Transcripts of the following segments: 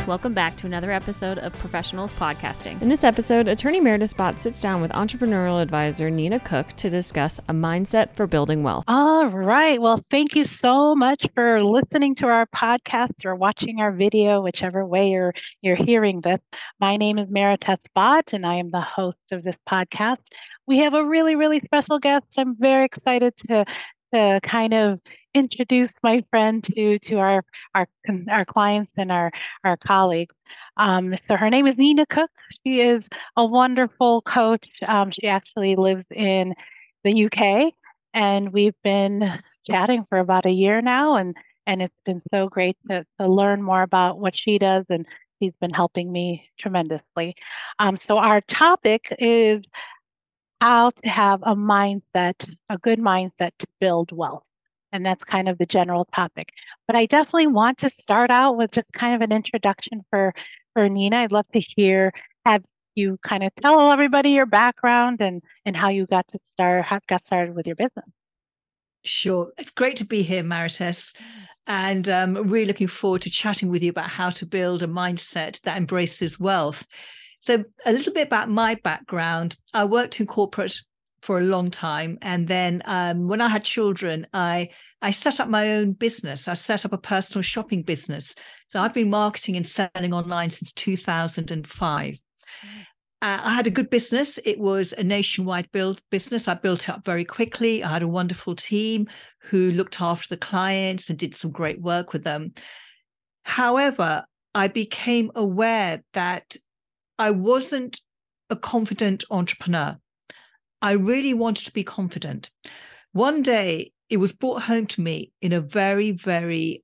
Welcome back to another episode of Professionals Podcasting. In this episode, Attorney Meredith Spott sits down with entrepreneurial advisor Nina Cook to discuss a mindset for building wealth. All right. Well, thank you so much for listening to our podcast or watching our video, whichever way you're hearing this. My name is Meredith Spott, and I am the host of this podcast. We have a really, really special guest. I'm very excited to kind of introduce my friend to our clients and our colleagues. So her name is Nina Cook. She is a wonderful coach. She actually lives in the UK, and we've been chatting for about a year now, and it's been so great to learn more about what she does, and she's been helping me tremendously. So our topic is how to have a good mindset to build wealth. And that's kind of the general topic. But I definitely want to start out with just kind of an introduction for Nina. I'd love to have you kind of tell everybody your background and how you got started with your business. Sure. It's great to be here, Meredith. And really looking forward to chatting with you about how to build a mindset that embraces wealth. So a little bit about my background. I worked in corporate for a long time. And then when I had children, I set up my own business. I set up a personal shopping business. So I've been marketing and selling online since 2005. I had a good business. It was a nationwide business. I built it up very quickly. I had a wonderful team who looked after the clients and did some great work with them. However, I became aware that I wasn't a confident entrepreneur. I really wanted to be confident. One day, it was brought home to me in a very, very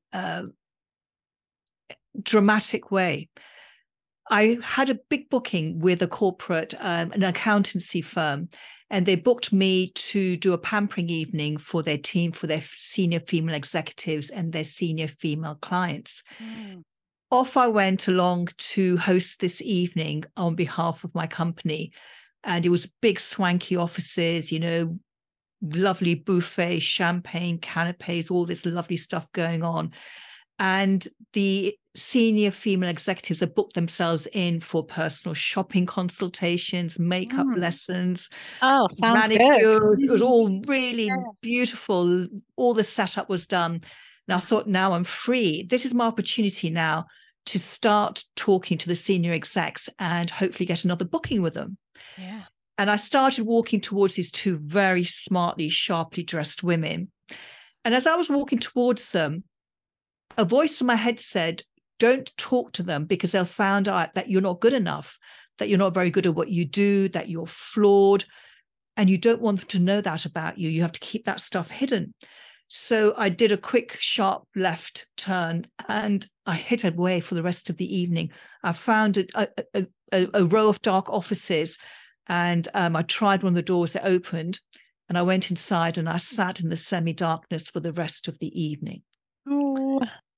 dramatic way. I had a big booking with a corporate, an accountancy firm, and they booked me to do a pampering evening for their team, for their senior female executives and their senior female clients. Off I went along to host this evening on behalf of my company. And it was big, swanky offices, lovely buffet, champagne, canapes, all this lovely stuff going on. And the senior female executives had booked themselves in for personal shopping consultations, makeup lessons, manicures. It was all really beautiful. All the setup was done. And I thought, now I'm free. This is my opportunity now to start talking to the senior execs and hopefully get another booking with them. Yeah. And I started walking towards these two very smartly, sharply dressed women. And as I was walking towards them, a voice in my head said, don't talk to them because they'll find out that you're not good enough, that you're not very good at what you do, that you're flawed, and you don't want them to know that about you. You have to keep that stuff hidden. So I did a quick, sharp left turn and I hid away for the rest of the evening. I found a row of dark offices and I tried one of the doors that opened and I went inside and I sat in the semi-darkness for the rest of the evening. Oh.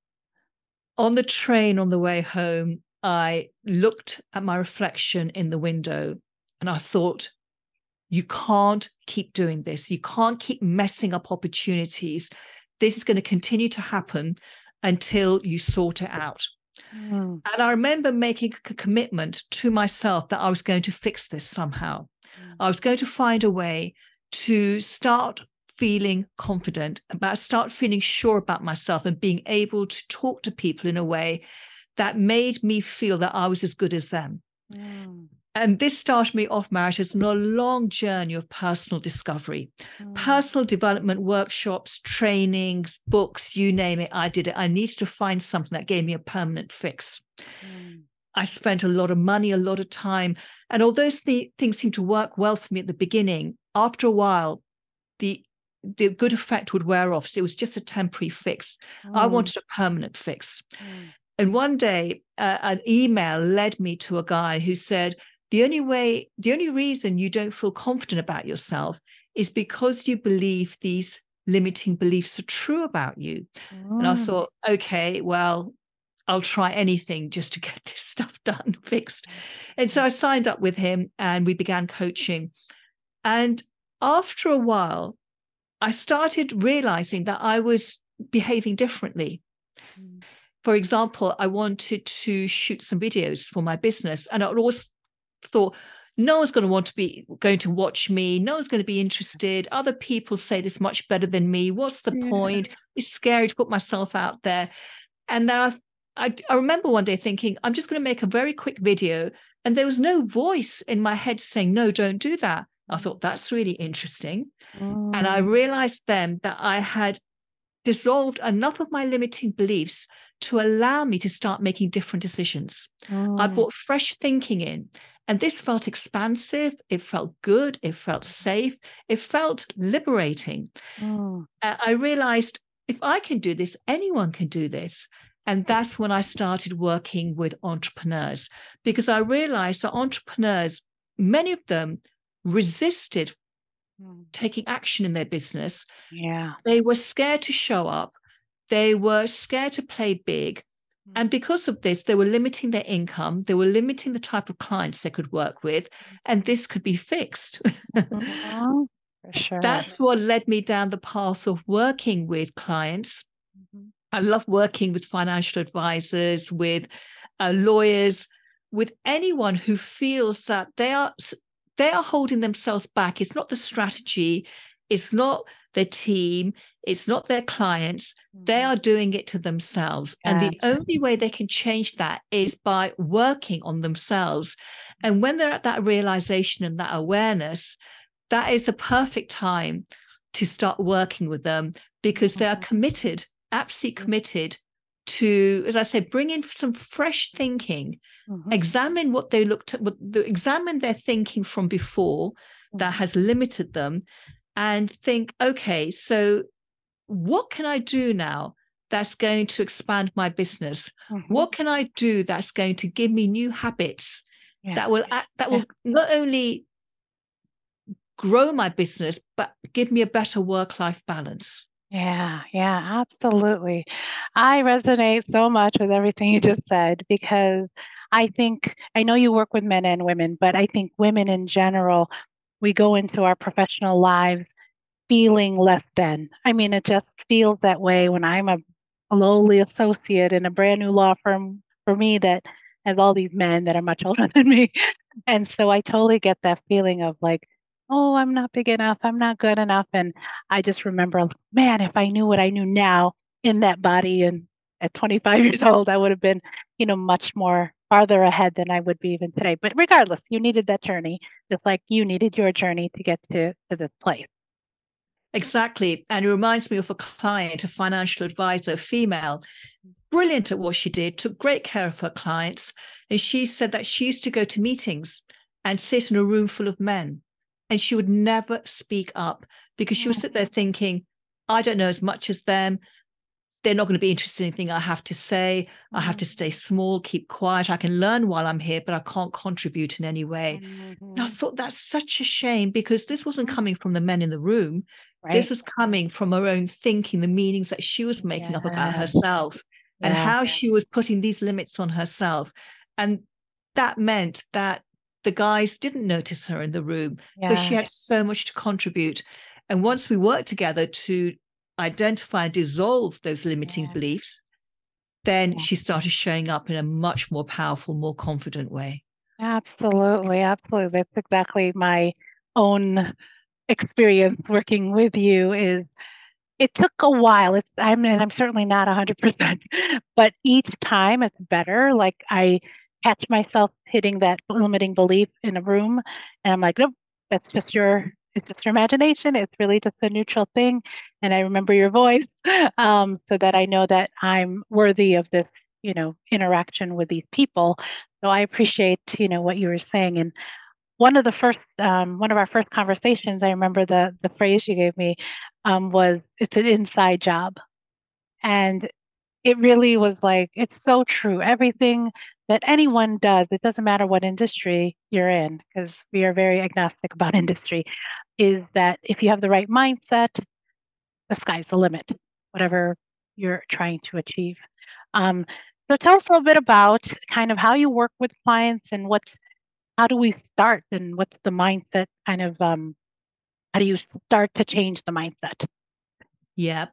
On the train on the way home, I looked at my reflection in the window and I thought, you can't keep doing this. You can't keep messing up opportunities. This is going to continue to happen until you sort it out. And I remember making a commitment to myself that I was going to fix this somehow. I was going to find a way to start feeling confident, start feeling sure about myself and being able to talk to people in a way that made me feel that I was as good as them. And this started me off, Meredith, on a long journey of personal discovery, personal development workshops, trainings, books, you name it, I did it. I needed to find something that gave me a permanent fix. I spent a lot of money, a lot of time. And although things seemed to work well for me at the beginning, after a while, the good effect would wear off. So it was just a temporary fix. I wanted a permanent fix. And one day, an email led me to a guy who said, the only reason you don't feel confident about yourself is because you believe these limiting beliefs are true about you. And I thought, okay, well, I'll try anything just to get this stuff done, fixed. And so I signed up with him and we began coaching. And after a while, I started realizing that I was behaving differently. for example, I wanted to shoot some videos for my business, and I always thought, no one's going to watch me. No one's going to be interested. Other people say this much better than me. What's the point? It's scary to put myself out there. And then I remember one day thinking, I'm just going to make a very quick video. And there was no voice in my head saying, no, don't do that. I thought, that's really interesting. And I realized then that I had dissolved enough of my limiting beliefs to allow me to start making different decisions. I brought fresh thinking in, and this felt expansive. It felt good. It felt safe. It felt liberating. I realized, if I can do this, anyone can do this. And that's when I started working with entrepreneurs, because I realized that entrepreneurs, many of them resisted taking action in their business. Yeah. They were scared to show up. They were scared to play big. And because of this, they were limiting their income. They were limiting the type of clients they could work with. And this could be fixed. For sure. That's what led me down the path of working with clients. I love working with financial advisors, with lawyers, with anyone who feels that they are holding themselves back. It's not the strategy. It's not their team. It's not their clients. They are doing it to themselves. And the only way they can change that is by working on themselves. And when they're at that realization and that awareness, that is the perfect time to start working with them, because they are committed, absolutely committed to, as I said, bring in some fresh thinking, examine what they looked at, examine their thinking from before that has limited them, and think, okay, so what can I do now that's going to expand my business? What can I do that's going to give me new habits that will not only grow my business, but give me a better work-life balance? Yeah, absolutely. I resonate so much with everything you just said, because I know you work with men and women, but I think women in general, we go into our professional lives feeling less than. I mean, it just feels that way when I'm a lowly associate in a brand new law firm for me that has all these men that are much older than me. And so I totally get that feeling of like, oh, I'm not big enough. I'm not good enough. And I just remember, man, if I knew what I knew now in that body and at 25 years old, I would have been, much more farther ahead than I would be even today. But regardless, you needed that journey, just like you needed your journey to get to this place. Exactly. And it reminds me of a client, a financial advisor, a female, brilliant at what she did, took great care of her clients. And she said that she used to go to meetings and sit in a room full of men, and she would never speak up, because she would sit there thinking, I don't know as much as them. They're not going to be interested in anything I have to say. I have to stay small, keep quiet. I can learn while I'm here, but I can't contribute in any way. And I thought, that's such a shame, because this wasn't coming from the men in the room. Right. This was coming from her own thinking, the meanings that she was making up about herself and how she was putting these limits on herself. And that meant that the guys didn't notice her in the room, because she had so much to contribute. And once we worked together to identify and dissolve those limiting beliefs, then she started showing up in a much more powerful, more confident way. Absolutely. That's exactly my own experience working with you. It took a while. I'm certainly not 100%, but each time it's better. Like I catch myself hitting that limiting belief in a room, and I'm like, nope, it's just your imagination. It's really just a neutral thing. And I remember your voice, so that I know that I'm worthy of this, interaction with these people. So I appreciate, what you were saying. And one of our first conversations, I remember the phrase you gave me, was, it's an inside job. And it really was like, it's so true. Everything that anyone does, it doesn't matter what industry you're in, because we are very agnostic about industry, is that if you have the right mindset, the sky's the limit, whatever you're trying to achieve. So tell us a little bit about kind of how you work with clients, and how do we start, and what's the mindset kind of, how do you start to change the mindset? Yeah.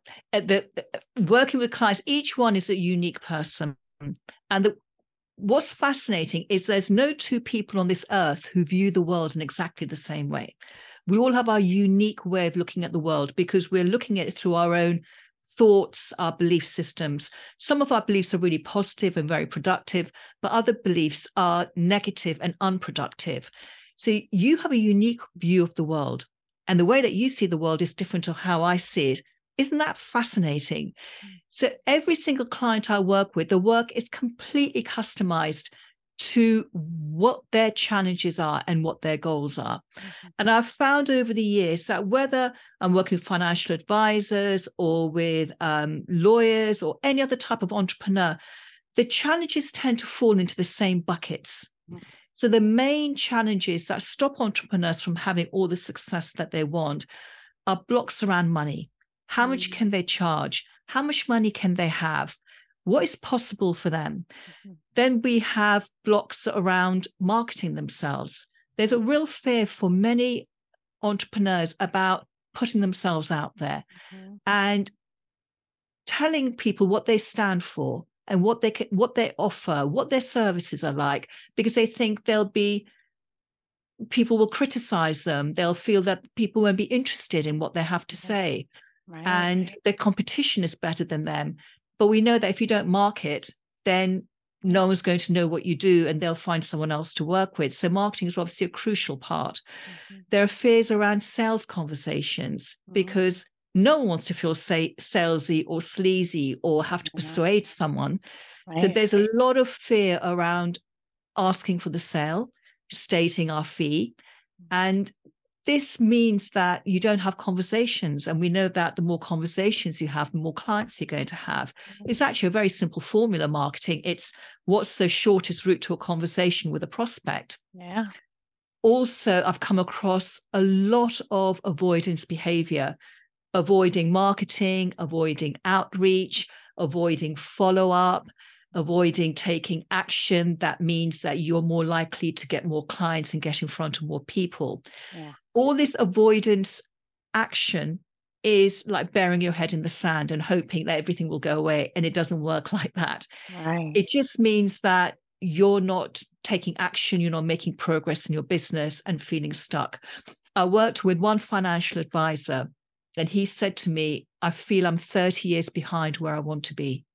Working with clients, each one is a unique person. And what's fascinating is there's no two people on this earth who view the world in exactly the same way. We all have our unique way of looking at the world because we're looking at it through our own thoughts, our belief systems. Some of our beliefs are really positive and very productive, but other beliefs are negative and unproductive. So you have a unique view of the world, and the way that you see the world is different to how I see it. Isn't that fascinating? So every single client I work with, the work is completely customized to what their challenges are and what their goals are. And I've found over the years that whether I'm working with financial advisors or with lawyers or any other type of entrepreneur, the challenges tend to fall into the same buckets. So the main challenges that stop entrepreneurs from having all the success that they want are blocks around money. How much can they charge? How much money can they have? What is possible for them? Then we have blocks around marketing themselves. There's a real fear for many entrepreneurs about putting themselves out there and telling people what they stand for and what they offer, what their services are like, because they think people will criticize them. They'll feel that people won't be interested in what they have to say. Right. And their competition is better than them. But we know that if you don't market, then no one's going to know what you do and they'll find someone else to work with. So marketing is obviously a crucial part. There are fears around sales conversations because no one wants to feel salesy or sleazy or have to persuade someone. Right. So there's a lot of fear around asking for the sale, stating our fee. And this means that you don't have conversations. And we know that the more conversations you have, the more clients you're going to have. It's actually a very simple formula, marketing. It's what's the shortest route to a conversation with a prospect. Yeah. Also, I've come across a lot of avoidance behavior, avoiding marketing, avoiding outreach, avoiding follow-up, avoiding taking action. That means that you're more likely to get more clients and get in front of more people. Yeah. All this avoidance action is like burying your head in the sand and hoping that everything will go away. And it doesn't work like that. Right. It just means that you're not taking action, you're not making progress in your business and feeling stuck. I worked with one financial advisor and he said to me, I feel I'm 30 years behind where I want to be.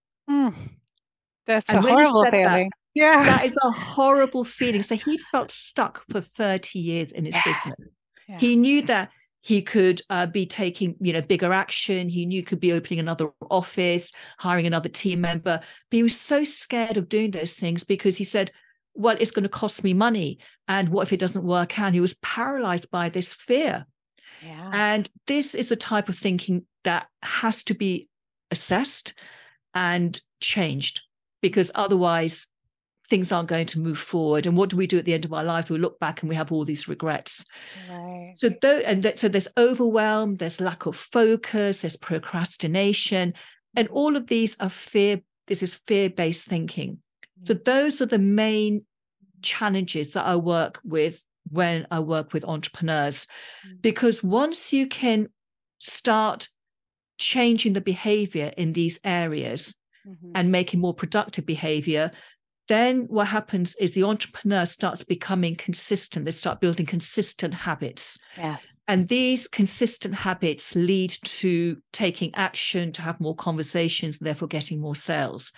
That's a horrible feeling. Yeah. That is a horrible feeling. So he felt stuck for 30 years in his business. Yeah. He knew that he could be taking, bigger action. He knew he could be opening another office, hiring another team member. But he was so scared of doing those things because he said, well, it's going to cost me money. And what if it doesn't work out? He was paralyzed by this fear. Yeah. And this is the type of thinking that has to be assessed and changed, because otherwise things aren't going to move forward. And what do we do at the end of our lives? We look back and we have all these regrets. Right. So there's overwhelm, there's lack of focus, there's procrastination, and all of these are fear. This is fear-based thinking. So those are the main challenges that I work with when I work with entrepreneurs, because once you can start changing the behavior in these areas and making more productive behavior, then what happens is the entrepreneur starts becoming consistent. They start building consistent habits. Yes. And these consistent habits lead to taking action, to have more conversations, and therefore getting more sales.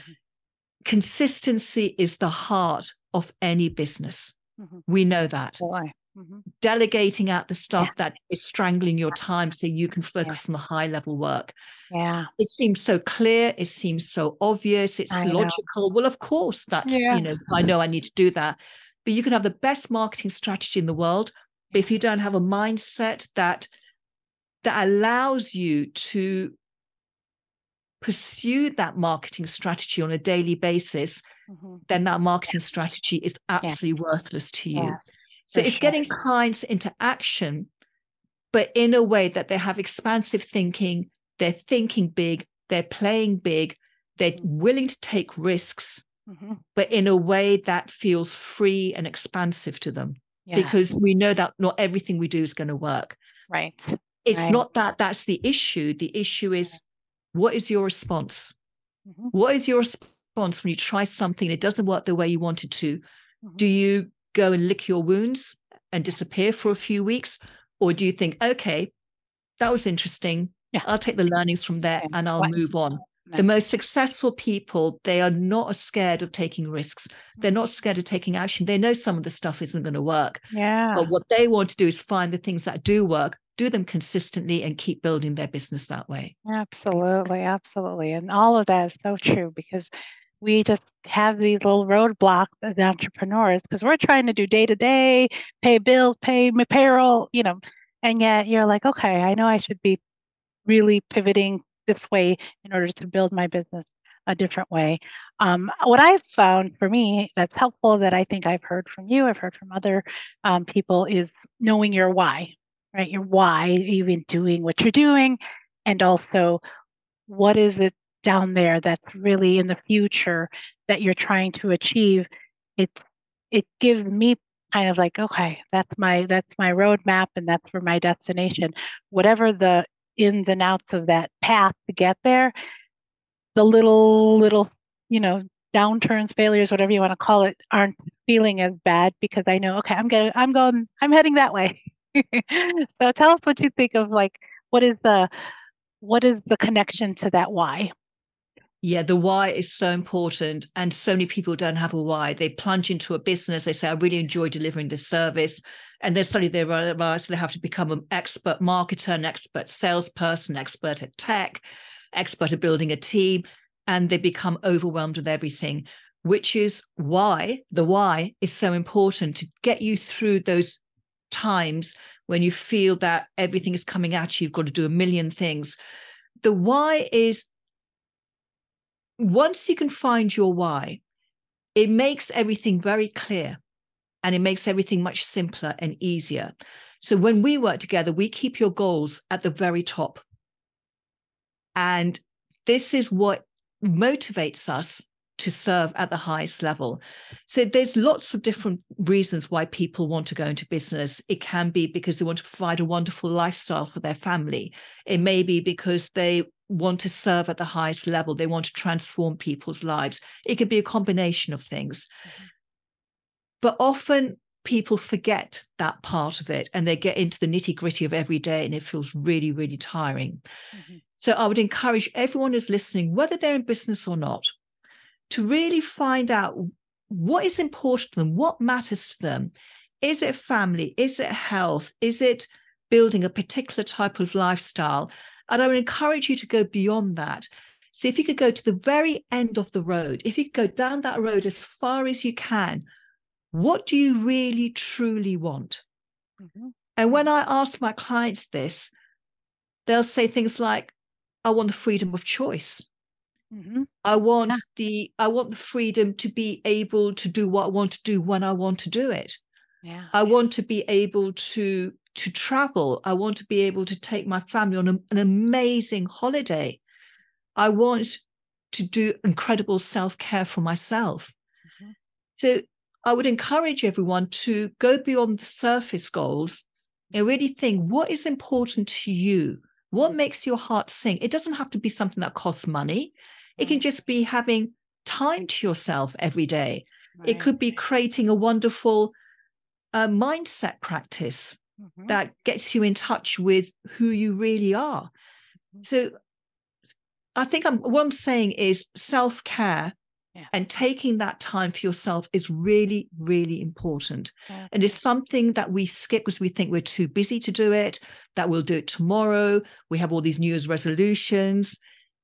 Consistency is the heart of any business. We know that. Delegating out the stuff that is strangling your time so you can focus on the high level work. Yeah. It seems so clear. It seems so obvious. It's logical. Well, of course, that's, I know I need to do that. But you can have the best marketing strategy in the world. But if you don't have a mindset that allows you to pursue that marketing strategy on a daily basis, then that marketing strategy is absolutely worthless to you. So it's getting clients into action, but in a way that they have expansive thinking, they're thinking big, they're playing big, they're willing to take risks, but in a way that feels free and expansive to them. Because we know that not everything we do is going to work. Right. It's Right. not that that's the issue. The issue is, what is your response? Mhm. What is your response when you try something and it doesn't work the way you want it to? Mhm. Do you go and lick your wounds and disappear for a few weeks? Or do you think, okay, that was interesting. Yeah. I'll take the learnings from there Yeah. and I'll What- move on. No. The most successful people, they are not scared of taking risks. They're not scared of taking action. They know some of the stuff isn't going to work. Yeah. But what they want to do is find the things that do work, do them consistently, and keep building their business that way. Absolutely. Absolutely. And all of that is so true, because we just have these little roadblocks as entrepreneurs, because we're trying to do day to day, pay bills, pay my payroll, and yet you're like, okay, I know I should be really pivoting this way in order to build my business a different way. What I've found for me that's helpful, that I think I've heard from you, I've heard from other people, is knowing your why, right? Your why, even doing what you're doing, and also what is it down there that's really in the future that you're trying to achieve. It gives me kind of like, okay, that's my roadmap, and that's for my destination. Whatever the ins and outs of that path to get there, the little downturns, failures, whatever you want to call it, aren't feeling as bad, because I know, okay, I'm heading that way. So tell us what you think of, like, what is the connection to that why? Yeah, the why is so important. And so many people don't have a why. They plunge into a business. They say, I really enjoy delivering this service. And then suddenly they realize they have to become an expert marketer, an expert salesperson, expert at tech, expert at building a team. And they become overwhelmed with everything, which is why the why is so important, to get you through those times when you feel that everything is coming at you. You've got to do a million things. The why is, once you can find your why, it makes everything very clear, and it makes everything much simpler and easier. So when we work together, we keep your goals at the very top. And this is what motivates us to serve at the highest level. So there's lots of different reasons why people want to go into business. It can be because they want to provide a wonderful lifestyle for their family. It may be because they want to serve at the highest level. They want to transform people's lives. It could be a combination of things. Mm-hmm. But often people forget that part of it, and they get into the nitty-gritty of every day, and it feels really, really tiring. Mm-hmm. So I would encourage everyone who's listening, whether they're in business or not, to really find out what is important to them, what matters to them. Is it family? Is it health? Is it building a particular type of lifestyle? And I would encourage you to go beyond that. So if you could go to the very end of the road, if you could go down that road as far as you can, what do you really, truly want? Mm-hmm. And when I ask my clients this, they'll say things like, I want the freedom of choice. Mm-hmm. I want the freedom to be able to do what I want to do when I want to do it. Yeah. I want to be able to travel. I want to be able to take my family on an amazing holiday. I want to do incredible self-care for myself. Mm-hmm. So I would encourage everyone to go beyond the surface goals and really think, what is important to you? What makes your heart sing? It doesn't have to be something that costs money. It can just be having time to yourself every day. Right. It could be creating a wonderful mindset practice that gets you in touch with who you really are. So I think what I'm saying is self-care and taking that time for yourself is really, really important. Yeah. And it's something that we skip because we think we're too busy to do it, that we'll do it tomorrow. We have all these New Year's resolutions.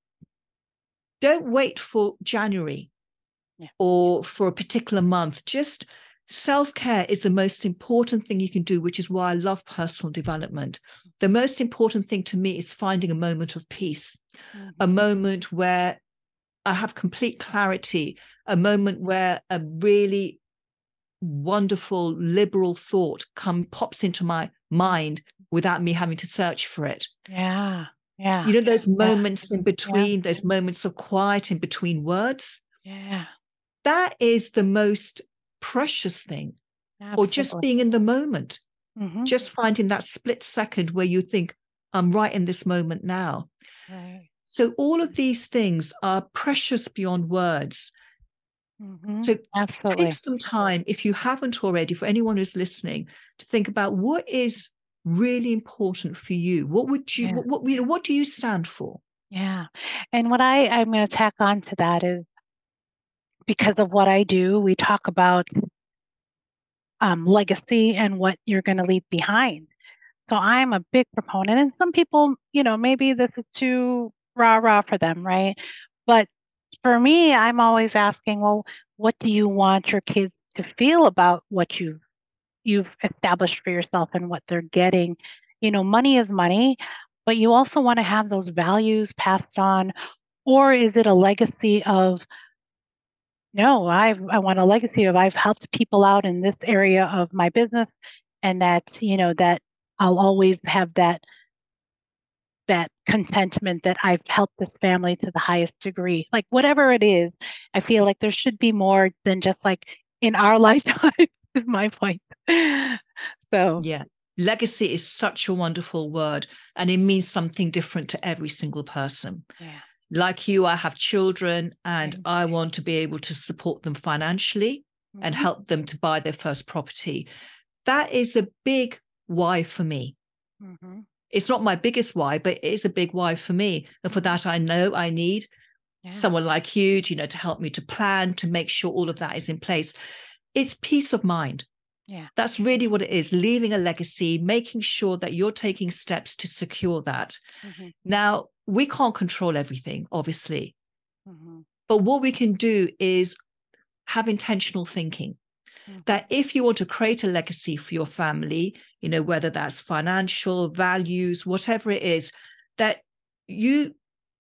Don't wait for January or for a particular month. Just self-care is the most important thing you can do, which is why I love personal development. The most important thing to me is finding a moment of peace, a moment where I have complete clarity, a moment where a really wonderful liberal thought pops into my mind without me having to search for it. Yeah. Yeah. You know, those moments in between, those moments of quiet in between words. Yeah. That is the most precious thing. Absolutely. Or just being in the moment, just finding that split second where you think, I'm right in this moment now. Right. So all of these things are precious beyond words. So Absolutely. take some time, if you haven't already, for anyone who's listening, to think about what is really important for you. What would you, what do you stand for? Yeah. And what I'm going to tack on to that is, because of what I do, we talk about legacy and what you're going to leave behind. So I'm a big proponent, and some people, maybe this is too rah-rah for them, right? But for me, I'm always asking, well, what do you want your kids to feel about what you've established for yourself and what they're getting? Money is money, but you also want to have those values passed on. Or is it a legacy of, no, I want a legacy of, I've helped people out in this area of my business, and that, that I'll always have that contentment that I've helped this family to the highest degree. Like whatever it is, I feel like there should be more than just like in our lifetime is my point. So yeah, legacy is such a wonderful word, and it means something different to every single person. Yeah. Like you, I have children, and I want to be able to support them financially and help them to buy their first property. That is a big why for me. It's not my biggest why, but it is a big why for me. And for that, I know I need someone like you, to help me to plan, to make sure all of that is in place. It's peace of mind. Yeah. That's really what it is, leaving a legacy, making sure that you're taking steps to secure that. Now, we can't control everything, obviously. But what we can do is have intentional thinking. That if you want to create a legacy for your family, whether that's financial, values, whatever it is, that you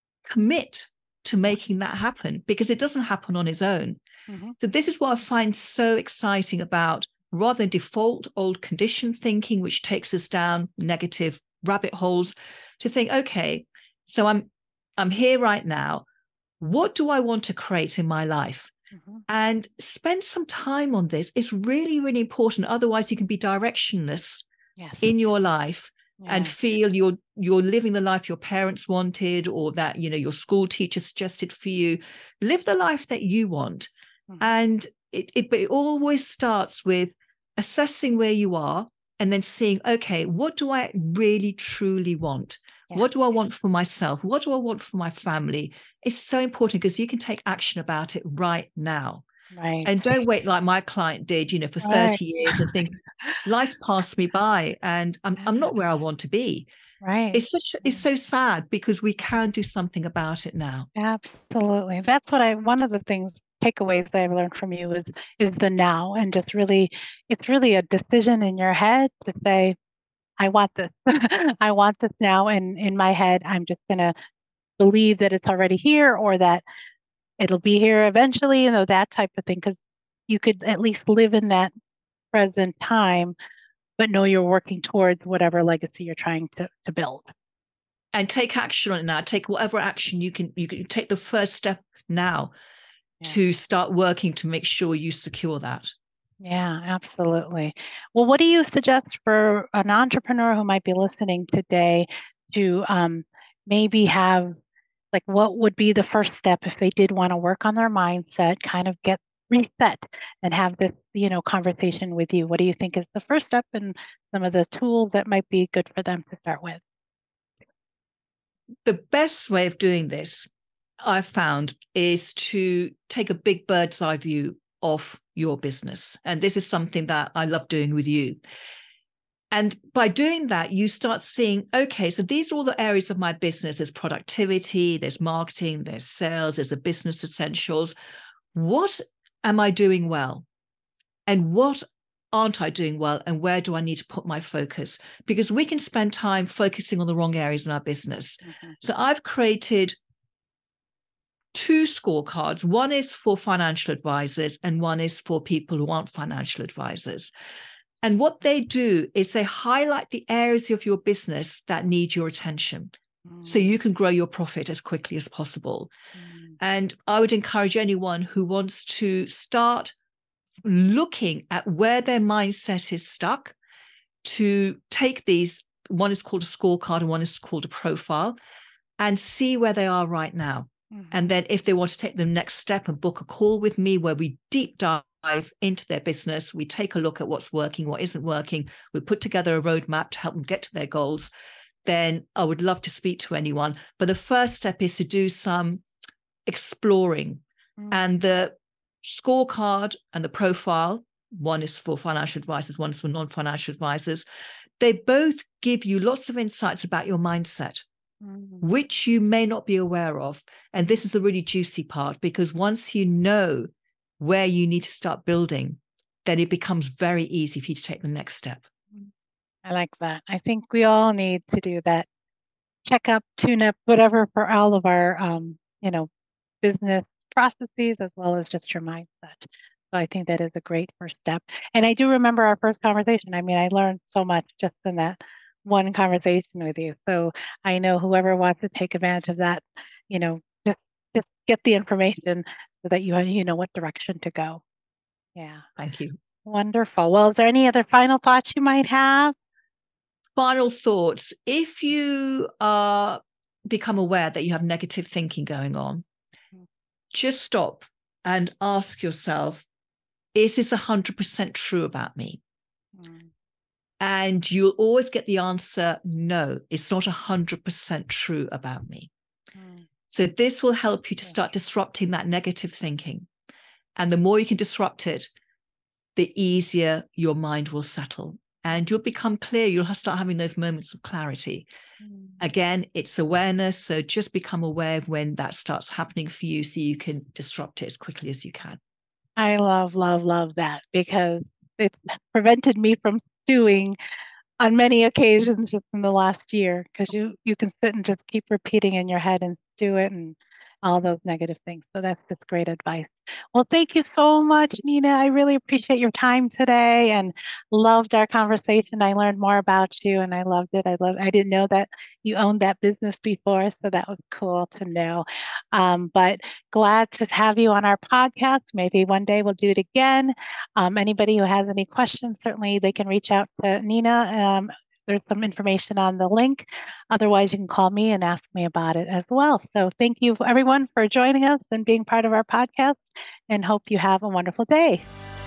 commit to making that happen, because it doesn't happen on its own. So this is what I find so exciting about, rather than default old conditioned thinking, which takes us down negative rabbit holes, to think, okay, so I'm here right now. What do I want to create in my life? And spend some time on this. It's really, really important. Otherwise, you can be directionless in your life and feel you're living the life your parents wanted, or that, your school teacher suggested for you. Live the life that you want. And it always starts with assessing where you are and then seeing, okay, what do I really, truly want? What do I want for myself? What do I want for my family? It's so important, because you can take action about it right now. Right. And don't wait like my client did, for 30 years and think, life's passed me by and I'm not where I want to be. Right. It's so sad, because we can do something about it now. Absolutely. That's what one of the takeaways that I've learned from you is the now, and just really, it's really a decision in your head to say, I want this. I want this now. And in my head, I'm just going to believe that it's already here, or that it'll be here eventually, that type of thing. Because you could at least live in that present time, but know you're working towards whatever legacy you're trying to build. And take action on it now. Take whatever action you can take the first step now to start working to make sure you secure that. Yeah, absolutely. Well, what do you suggest for an entrepreneur who might be listening today to maybe have, like, what would be the first step if they did want to work on their mindset, kind of get reset and have this, conversation with you? What do you think is the first step, and some of the tools that might be good for them to start with? The best way of doing this, I've found, is to take a big bird's eye view of your business. And this is something that I love doing with you. And by doing that, you start seeing, okay, so these are all the areas of my business. There's productivity, there's marketing, there's sales, there's the business essentials. What am I doing well? And what aren't I doing well? And where do I need to put my focus? Because we can spend time focusing on the wrong areas in our business. So I've created 2 scorecards. One is for financial advisors and one is for people who aren't financial advisors. And what they do is they highlight the areas of your business that need your attention, so you can grow your profit as quickly as possible. And I would encourage anyone who wants to start looking at where their mindset is stuck to take these one is called a scorecard and one is called a profile, and see where they are right now. And then if they want to take the next step and book a call with me where we deep dive into their business, we take a look at what's working, what isn't working, we put together a roadmap to help them get to their goals, then I would love to speak to anyone. But the first step is to do some exploring. And the scorecard and the profile, one is for financial advisors, one is for non-financial advisors, they both give you lots of insights about your mindset, which you may not be aware of. And this is the really juicy part, because once you know where you need to start building, then it becomes very easy for you to take the next step. I like that. I think we all need to do that check up, tune up, whatever, for all of our, business processes, as well as just your mindset. So I think that is a great first step. And I do remember our first conversation. I mean, I learned so much just in that one conversation with you. So I know whoever wants to take advantage of that, just get the information so that you know what direction to go. Yeah. Thank you. Wonderful. Well, is there any other final thoughts you might have? Final thoughts. If you become aware that you have negative thinking going on, just stop and ask yourself, is this 100% true about me? And you'll always get the answer, no, it's not 100% true about me. So this will help you to start disrupting that negative thinking. And the more you can disrupt it, the easier your mind will settle. And you'll become clear. You'll start having those moments of clarity. Again, it's awareness. So just become aware of when that starts happening for you so you can disrupt it as quickly as you can. I love, love, love that, because it's prevented me from stewing on many occasions just in the last year, because you can sit and just keep repeating in your head and stew it and all those negative things. So that's just great advice. Well, thank you so much, Nina. I really appreciate your time today and loved our conversation. I learned more about you and I loved it. I didn't know that you owned that business before, so that was cool to know. But glad to have you on our podcast. Maybe one day we'll do it again. Anybody who has any questions, certainly they can reach out to Nina. There's some information on the link. Otherwise, you can call me and ask me about it as well. So thank you, everyone, for joining us and being part of our podcast, and hope you have a wonderful day.